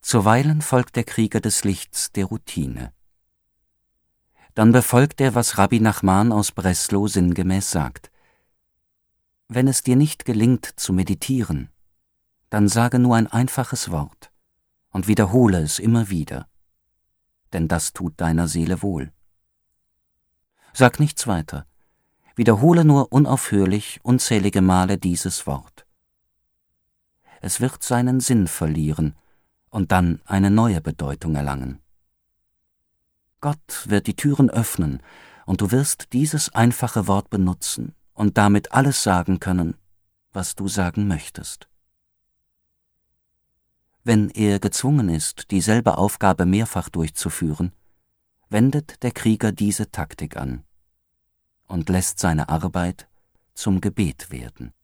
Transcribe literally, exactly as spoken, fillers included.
Zuweilen folgt der Krieger des Lichts der Routine. Dann befolgt er, was Rabbi Nachman aus Breslau sinngemäß sagt: Wenn es dir nicht gelingt zu meditieren, dann sage nur ein einfaches Wort und wiederhole es immer wieder, denn das tut deiner Seele wohl. Sag nichts weiter, wiederhole nur unaufhörlich unzählige Male dieses Wort. Es wird seinen Sinn verlieren und dann eine neue Bedeutung erlangen. Gott wird die Türen öffnen, und du wirst dieses einfache Wort benutzen und damit alles sagen können, was du sagen möchtest. Wenn er gezwungen ist, dieselbe Aufgabe mehrfach durchzuführen, wendet der Krieger diese Taktik an und lässt seine Arbeit zum Gebet werden.